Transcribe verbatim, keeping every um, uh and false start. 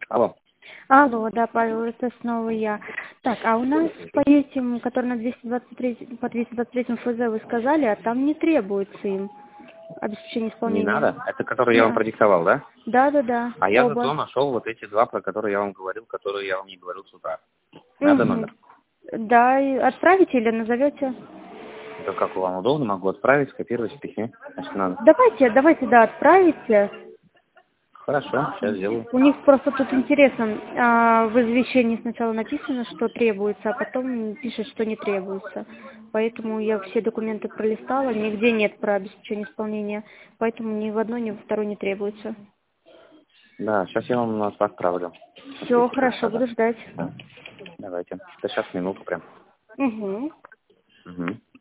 Алло. Алло, да, Павел, это снова я. Так, а у нас по этим, которые на двести двадцать три, по двести двадцать три эф зэ вы сказали, а там не требуется им обеспечение Не исполнения. надо? Это который я вам Не. продиктовал, да? Да, да, да, А я зато оба. нашел вот эти два, про которые я вам говорил, которые я вам не говорил с утра. Надо Угу. номер? Да, и отправите или назовете? Это как вам удобно, могу отправить, скопировать в письме, если надо. Давайте, давайте, да, отправите. Хорошо, сейчас сделаю. У них просто тут интересно, а, в извещении сначала написано, что требуется, а потом пишет, что не требуется. Поэтому я все документы пролистала, нигде нет про обеспечение исполнения, поэтому ни в одной, ни во второй не требуется. Да, сейчас я вам нас отправлю. Все, Секунду, хорошо, да. буду ждать. Да. Давайте. Да сейчас минуту прям. Угу. Угу.